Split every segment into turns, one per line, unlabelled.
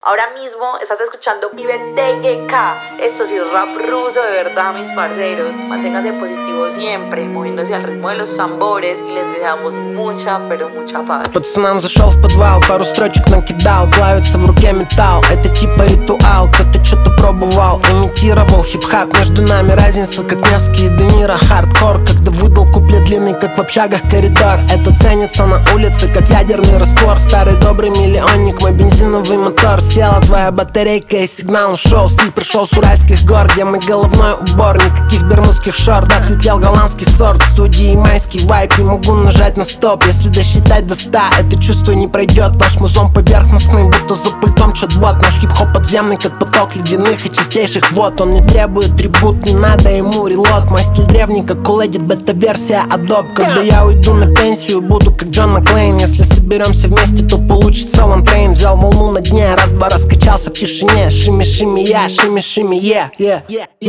Ahora mismo estás escuchando Vive TGK. Esto sí es rap ruso de verdad, mis parceros. Manténganse positivos siempre, moviéndose al ritmo de los tambores. Y les deseamos mucha, pero mucha paz.
Пацанам зашел в подвал, пару строчек накидал. Плавится в руке металл, это типа ритуал. Кто-то что-то пробовал, имитировал хип-хап. Между нами разница, как Невский и Де Ниро. Хардкор, когда выдал куплет длинный, как в общагах коридор. Это ценится на улице, как ядерный раствор. Старый добрый миллионник, мой бензиновый мотор. Села твоя батарейка и сигнал ушел. Стиль пришел с уральских гор, где мой головной убор. Никаких бермудских шорт, отлетел голландский сорт. В студии майский вайп, не могу нажать на стоп. Если досчитать до 100, это чувство не пройдет. Наш музон поверхностный, будто за пультом чат-бот. Наш хип-хоп подземный, как поток ледяных и чистейших вод. Он не требует трибут, не надо ему релот. Мой стиль древний, как у леди, бета-версия Adobe. Когда я уйду на пенсию, буду как Джон Маклейн. Если соберемся вместе, то получится лантрейн. Взял волну на дне, раз-два раскачался в тишине. Шими-шими я, шими-шими yeah.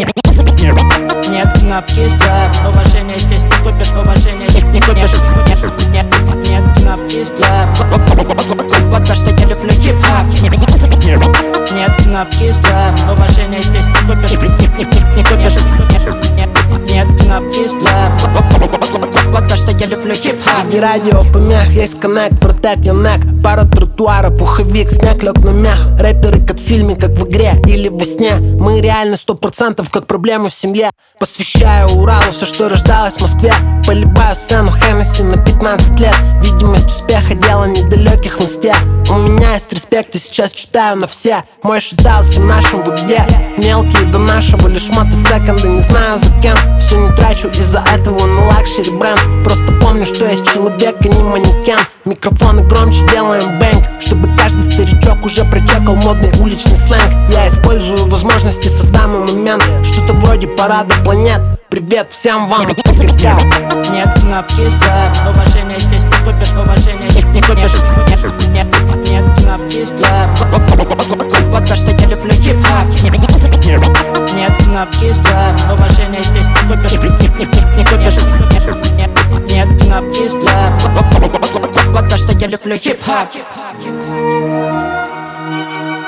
Нет кнопки stripe, уважение здесь не купишь, уважение не купишь. Нет кнопки stripe, вот за что я люблю хип-хоп. Нет кнопки stripe, уважение здесь не купишь, не купишь. Нет кнопки stripe, вот за что я люблю хип-хоп.
Среди радиопомех есть коннект, протек, юнек. Пара тротуара, пуховик, снег лег на мях. Рэперы как в фильме, как в игре или во сне. Мы реально 100% как проблемы в семье. Посвящаю Уралу все, что рождалось в Москве. Полюбаю сцену Хеннесси на 15 лет. Видимость успеха, дело недалеких в инсте. У меня есть респект и сейчас читаю на все. Мой шутаут всем нашим, вы где? Мелкие до нашего, лишь мотосеконды, не знаю за кем. Все не трачу из-за этого на лакшери бренд. Просто помню, что есть человек, а не манекен. Микрофоны громче, делаем бэнг, чтобы каждый старичок уже прочекал модный уличный сленг. Я использую возможности, создам момент. Что-то вроде парада планет. Привет всем вам.
Нет кнопки stripe, уважение здесь не купишь, уважение не купишь. Нет кнопки stripe, вот за что я люблю хип-хоп. Нет кнопки stripe, уважение здесь не купишь, не купишь. Нет кнопки stripe, вот за что я люблю хип-хоп.